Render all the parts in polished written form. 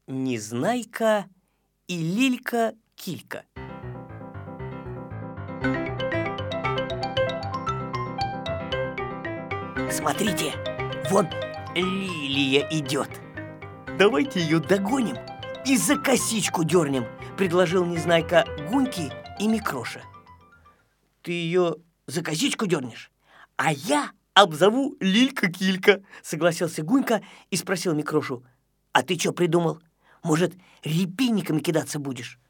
Незнайка и Лилька-Килька. Смотрите, вон Лилия идет. Давайте ее догоним и за косичку дернем, предложил Незнайка Гуньке и Микроше. Ты ее за косичку дернешь, а я обзову Лилька-Килька, согласился Гунька и спросил Микрошу: а ты что придумал? Может, репейниками кидаться будешь?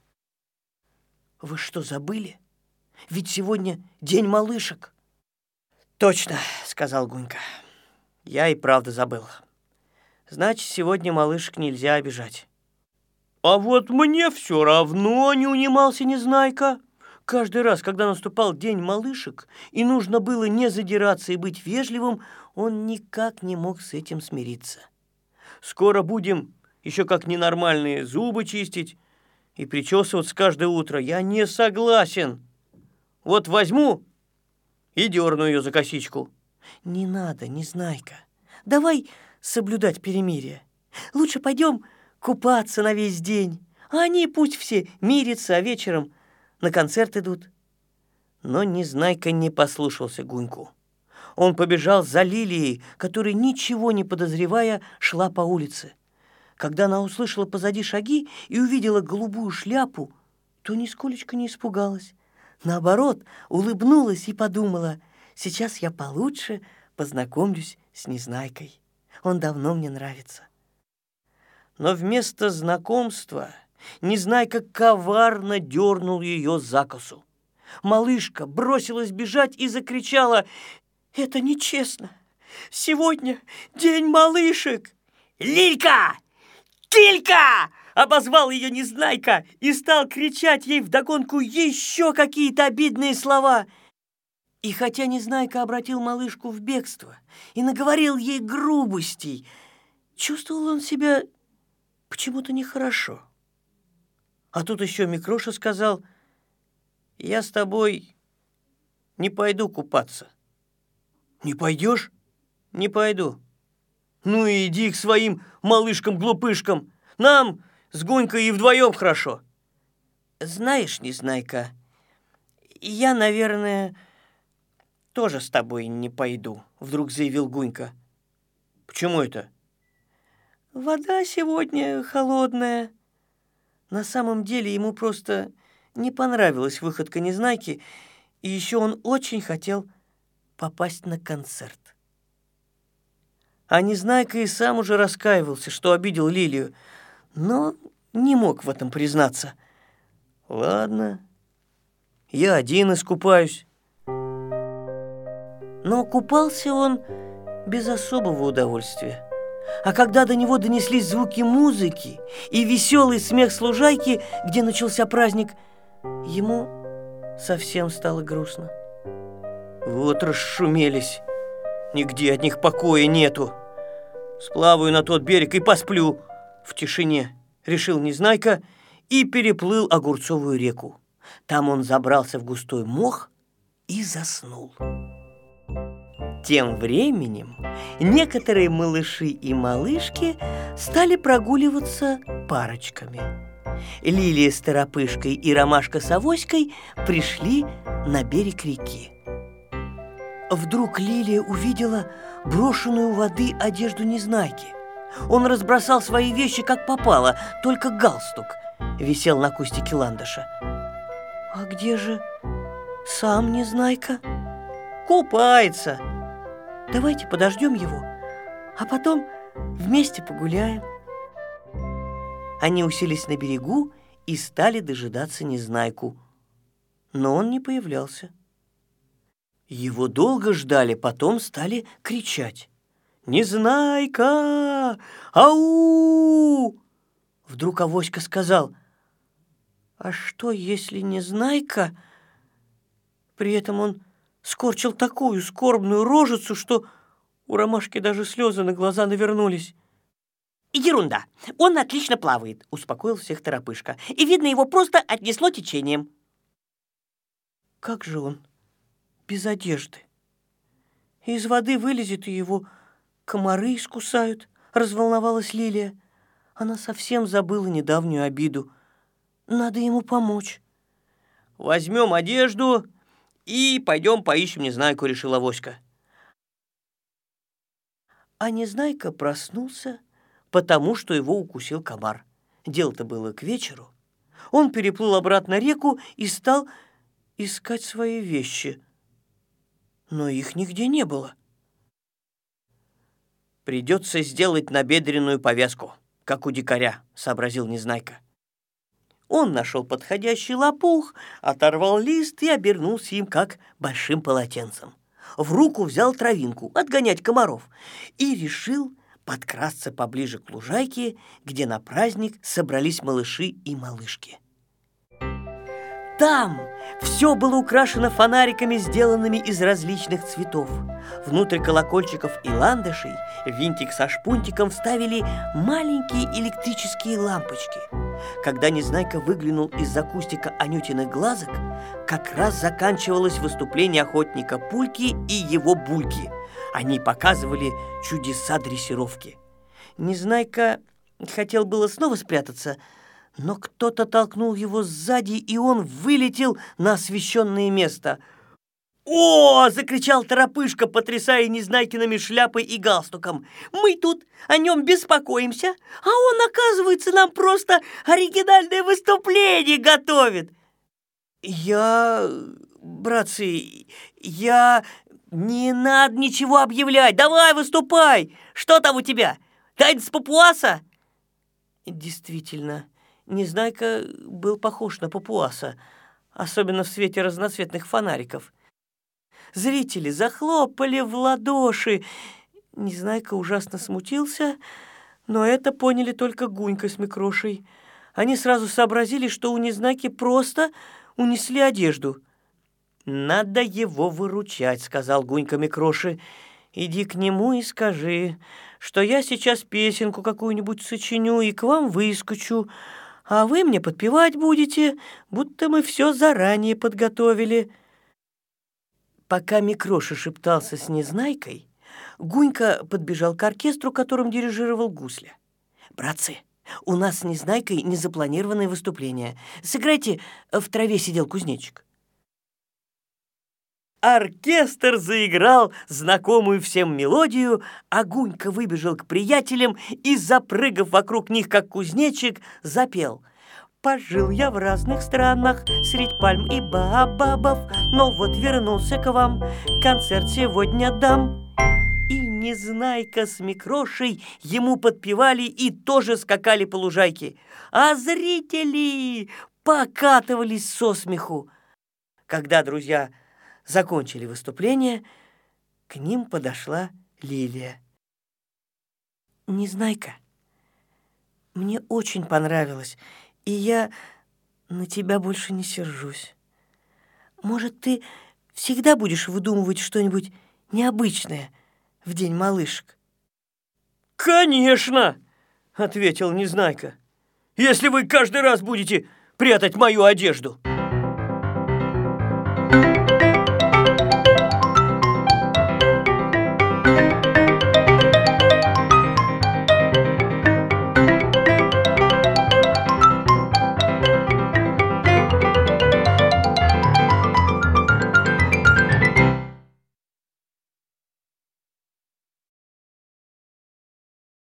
Вы что, забыли? Ведь сегодня день малышек. Точно, сказал Гунька. Я и правда забыл. Значит, сегодня малышек нельзя обижать. А вот мне все равно, не унимался Незнайка. Каждый раз, когда наступал день малышек, и нужно было не задираться и быть вежливым, он никак не мог с этим смириться. Скоро будем еще как ненормальные зубы чистить и причесываться каждое утро. Я не согласен. Вот возьму и дерну ее за косичку. Не надо, Незнайка. Давай соблюдать перемирие. Лучше пойдем купаться на весь день. А они пусть все мирятся, а вечером на концерт идут. Но Незнайка не послушался Гуньку. Он побежал за Лилией, которая, ничего не подозревая, шла по улице. Когда она услышала позади шаги и увидела голубую шляпу, то нисколечко не испугалась. Наоборот, улыбнулась и подумала: сейчас я получше познакомлюсь с Незнайкой. Он давно мне нравится. Но вместо знакомства Незнайка коварно дернул ее за косу. Малышка бросилась бежать и закричала: это нечестно! Сегодня день малышек! Лилька! Килька! Обозвал ее Незнайка и стал кричать ей вдогонку еще какие-то обидные слова. И хотя Незнайка обратил малышку в бегство и наговорил ей грубостей, чувствовал он себя почему-то нехорошо. А тут еще Микроша сказал: я с тобой не пойду купаться. Не пойдешь? Не пойду. Ну и иди к своим малышкам-глупышкам. Нам с Гунькой и вдвоем хорошо. Знаешь, Незнайка, я, наверное, тоже с тобой не пойду, вдруг заявил Гунька. Почему это? Вода сегодня холодная. На самом деле ему просто не понравилась выходка Незнайки, и еще он очень хотел попасть на концерт. А Незнайка и сам уже раскаивался, что обидел Лилию, но не мог в этом признаться. Ладно, я один искупаюсь. Но купался он без особого удовольствия. А когда до него донеслись звуки музыки и веселый смех с лужайки, где начался праздник, ему совсем стало грустно. Вот расшумелись, нигде от них покоя нету. Сплаваю на тот берег и посплю в тишине, решил Незнайка и переплыл Огурцовую реку. Там он забрался в густой мох и заснул. Тем временем некоторые малыши и малышки стали прогуливаться парочками. Лилия с Торопышкой и Ромашка с Авоськой пришли на берег реки. Вдруг Лилия увидела брошенную у воды одежду Незнайки. Он разбросал свои вещи как попало, только галстук висел на кустике ландыша. А где же сам Незнайка? Купается. Давайте подождем его, а потом вместе погуляем. Они уселись на берегу и стали дожидаться Незнайку, но он не появлялся. Его долго ждали, потом стали кричать: «Незнайка! Ау!» Вдруг Авоська сказал: «А что, если Незнайка?» При этом он скорчил такую скорбную рожицу, что у Ромашки даже слезы на глаза навернулись. «Ерунда! Он отлично плавает!» — успокоил всех Торопышка. «И, видно, его просто отнесло течением». «Как же он без одежды? Из воды вылезет, и его комары искусают», — разволновалась Лилия. Она совсем забыла недавнюю обиду. Надо ему помочь. Возьмем одежду и пойдем поищем Незнайку, решила Авоська. А Незнайка проснулся, потому что его укусил комар. Дело-то было к вечеру. Он переплыл обратно реку и стал искать свои вещи. Но их нигде не было. «Придется сделать набедренную повязку, как у дикаря», — сообразил Незнайка. Он нашел подходящий лопух, оторвал лист и обернулся им, как большим полотенцем. В руку взял травинку отгонять комаров и решил подкрасться поближе к лужайке, где на праздник собрались малыши и малышки. Там все было украшено фонариками, сделанными из различных цветов. Внутрь колокольчиков и ландышей винтик со шпунтиком вставили маленькие электрические лампочки. Когда Незнайка выглянул из-за кустика Анютиных глазок, как раз заканчивалось выступление охотника Пульки и его Бульки. Они показывали чудеса дрессировки. Незнайка хотел было снова спрятаться, но кто-то толкнул его сзади, и он вылетел на освещенное место. «О!» — закричал Торопышка, потрясая Незнайкиными шляпой и галстуком. «Мы тут о нем беспокоимся, а он, оказывается, нам просто оригинальное выступление готовит!» Братцы, не надо ничего объявлять. Давай, выступай! Что там у тебя? Танец папуаса?» Действительно, Незнайка был похож на папуаса, особенно в свете разноцветных фонариков. Зрители захлопали в ладоши. Незнайка ужасно смутился, но это поняли только Гунька с Микрошей. Они сразу сообразили, что у Незнайки просто унесли одежду. «Надо его выручать», — сказал Гунька Микроше. «Иди к нему и скажи, что я сейчас песенку какую-нибудь сочиню и к вам выскочу, а вы мне подпевать будете, будто мы все заранее подготовили». Пока Микроша шептался с Незнайкой, Гунька подбежал к оркестру, которым дирижировал Гусля. «Братцы, у нас с Незнайкой незапланированное выступление. Сыграйте «В траве сидел кузнечик». Оркестр заиграл знакомую всем мелодию, а Гунька выбежал к приятелям и, запрыгав вокруг них, как кузнечик, запел: «Пожил я в разных странах, средь пальм и баобабов, но вот вернулся к вам, концерт сегодня дам». И Незнайка с Микрошей ему подпевали и тоже скакали по лужайке, а зрители покатывались со смеху. Когда друзья закончили выступление, к ним подошла Лилия. «Незнайка, мне очень понравилось, и я на тебя больше не сержусь. Может, ты всегда будешь выдумывать что-нибудь необычное в день малышек?» «Конечно!» — ответил Незнайка. «Если вы каждый раз будете прятать мою одежду».